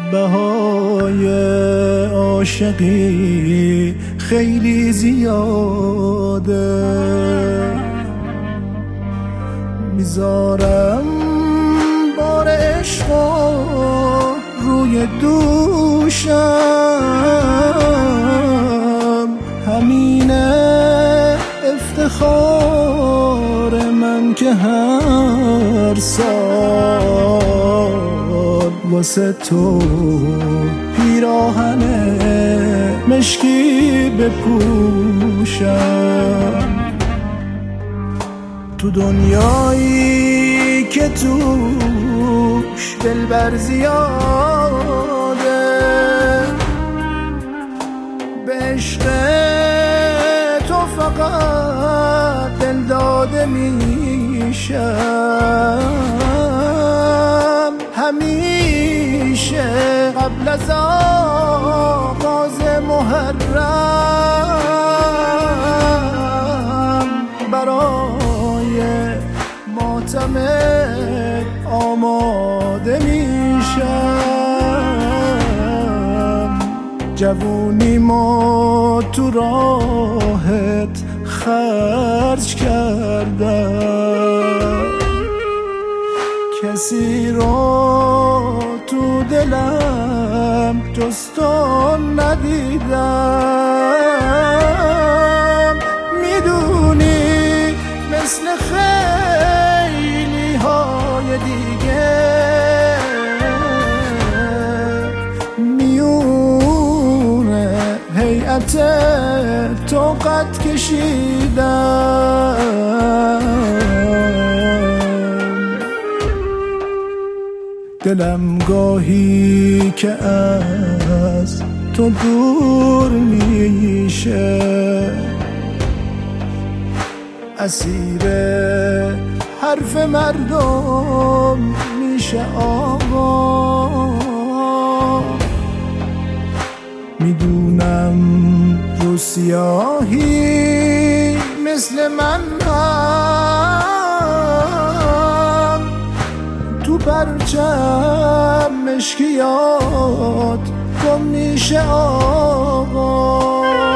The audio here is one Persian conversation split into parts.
بهای عاشقی خیلی زیاده، میذارم بار عشقا روی دوشم، همینه افتخار من که هر سال واسه تو پیراهن مشکی بپوشم. تو دنیایی که توش دلبر زیاده، به عشق تو فقط دل داده میشم. همیشه قبل از آغاز محرم برای ماتم آماده میشم. جوونی ما تو راهت خرج کردم، کسی رو تو دلم جز تو ندیدم. میدونی مثل خیلی های دیگه میونه هیئت تو قد کشیدم. دلم گاهی که از تو دور میشه، اسیر حرف مردم میشه. آقا میدونم رو سیاهی مثل من هم تو پرچم مشکیات گم میشه. آقا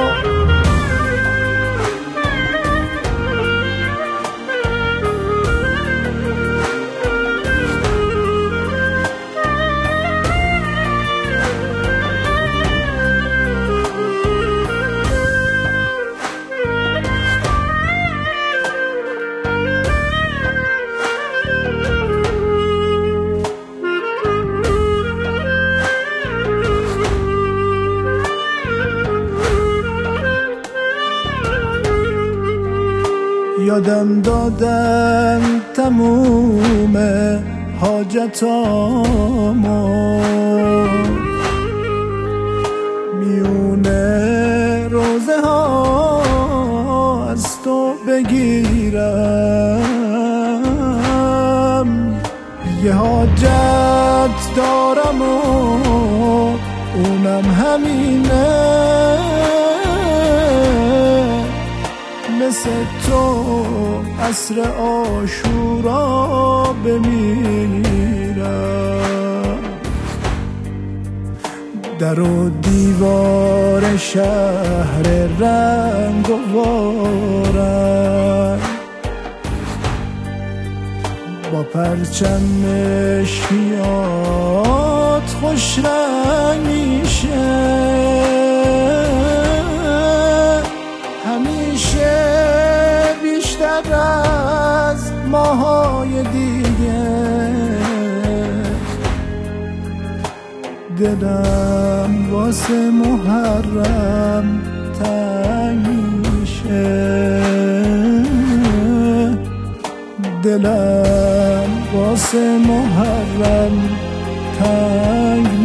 یادم دادن تموم حاجتامو، میونه روزه ها از تو بگیرم. یه حاجت دارم و اونم همینه، مثل تو عصر عاشورا بمیرم. در و دیوار شهر رنگ و وارن با پرچمش میاد خوش رنگ میشه. همیشه بیشتر از ماهای دیگه دلم واسه محرم تنگ میشه. دلم واسه محرم تنگ